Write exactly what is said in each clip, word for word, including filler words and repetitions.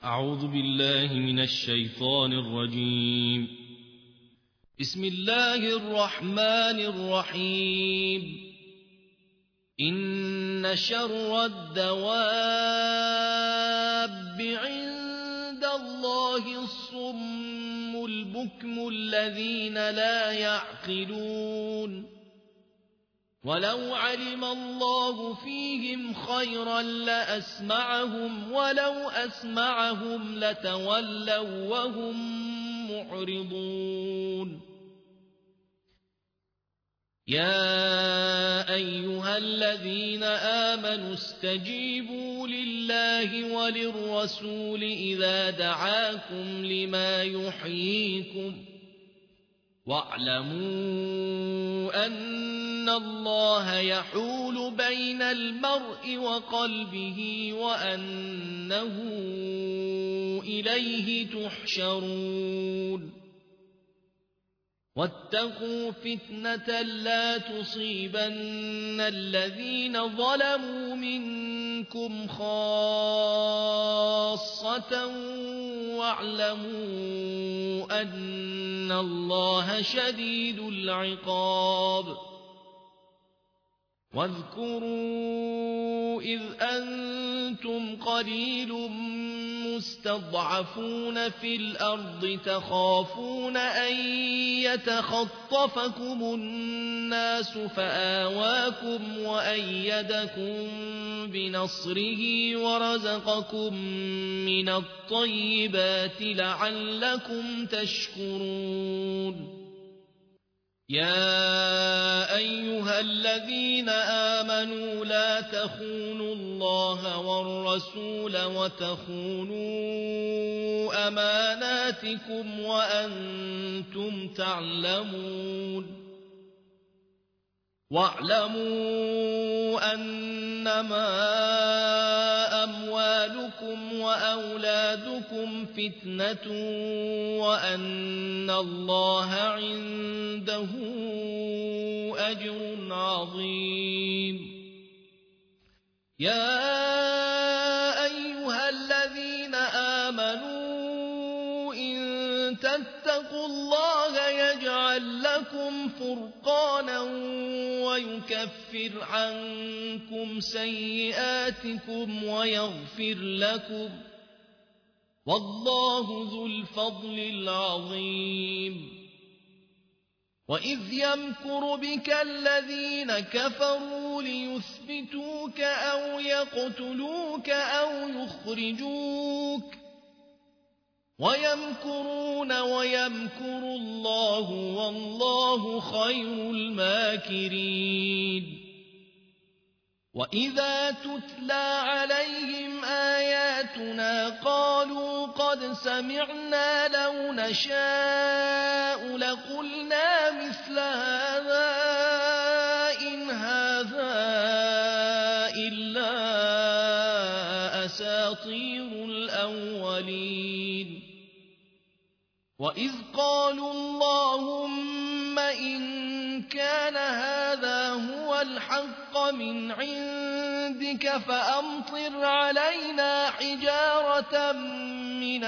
أعوذ بالله من الشيطان الرجيم. بسم الله الرحمن الرحيم. إن شر الدواب عند الله الصم البكم الذين لا يعقلون. ولو علم الله فيهم خيرا لأسمعهم ولو أسمعهم لتولوا وهم معرضون. يا أيها الذين آمنوا استجيبوا لله وللرسول إذا دعاكم لما يحييكم واعلموا أن الله يحول بين المرء وقلبه وأنه إليه تحشرون. واتقوا فتنة لا تصيبن الذين ظلموا منكم خاصة واعلموا أن الله شديد العقاب. واذكروا إذ أنتم قليل مستضعفون في الأرض تخافون أن يتخطفكم الناس فآواكم وأيدكم بنصره ورزقكم من الطيبات لعلكم تشكرون. يا أيها الذين آمنوا لا تخونوا الله والرسول وتخونوا أماناتكم وأنتم تعلمون. واعلموا أنما أموالكم وأولادكم فتنة وأن الله عنده أجر عظيم. يا أيها الذين آمنوا إن تتقوا الله يجعل لكم فرقانا ويكفر عنكم سيئاتكم ويغفر لكم والله ذو الفضل العظيم. وإذ يمكر بك الذين كفروا ليثبتوك أو يقتلوك أو يخرجوك ويمكرون ويمكر الله والله خير الماكرين. وإذا تتلى عليهم آياتنا قالوا قد سمعنا لو نشاء لقلنا مثل هذا إن هذا إلا أساطير الأولين. وإذ قالوا اللهم إن كان هذا هو الحق من عندك فأمطر علينا حجارة من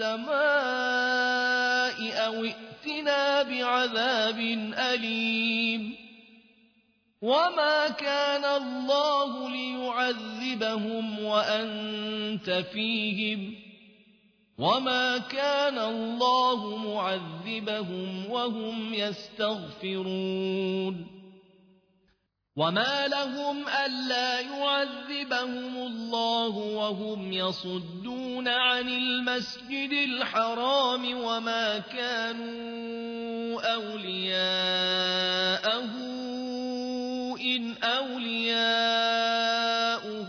السماء أو ائتنا بعذاب أليم. وما كان الله ليعذبهم وأنت فيهم وما كان الله معذبهم وهم يستغفرون. وما لهم ألا يعذبهم الله وهم يصدون عن المسجد الحرام وما كانوا أولياءه إن أولياؤه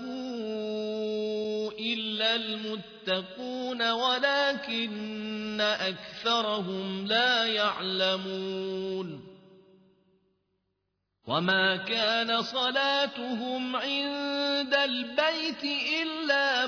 إلا المتقون ولكن أكثرهم لا يعلمون. وما كان صلاتهم عند البيت إلا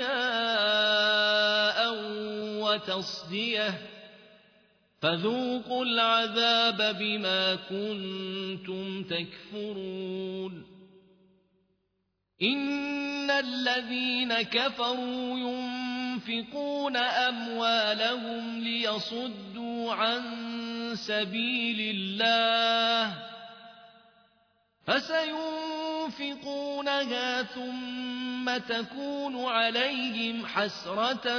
مكاء وتصدية فذوقوا العذاب بما كنتم تكفرون. إن الذين كفروا ينفقون أموالهم ليصدوا عن سبيل الله فسينفقونها ثم تكون عليهم حسرة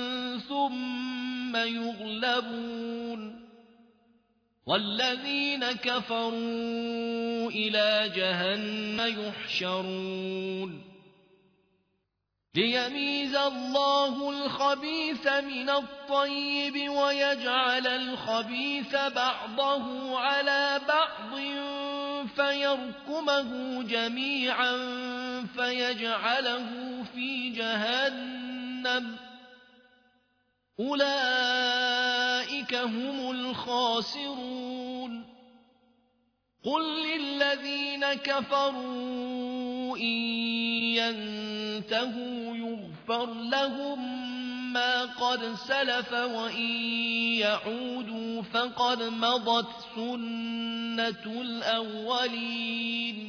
ثم يغلبون والذين كفروا إلى جهنم يحشرون ليميز الله الخبيث من الطيب ويجعل الخبيث بعضه على بعض فيركمه جميعا فيجعله في جهنم أولئك هم الخاسرون قل للذين كفروا إن ينتهوا يغفر لهم ما قد سلف وإن يعودوا فقد مضت سنة الأولين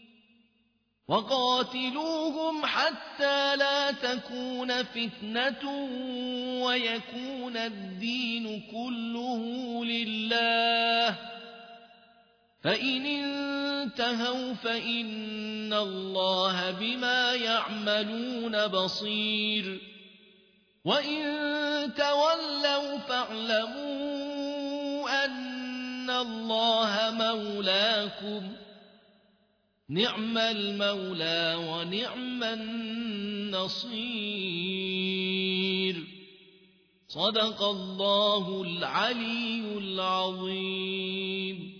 وقاتلوهم حتى لا تكون فتنة ويكون الدين كله لله فإن انتهوا فإن الله بما يعملون بصير وإن تولوا فاعلموا أن الله مولاكم نعم المولى ونعم النصير صدق الله العلي العظيم.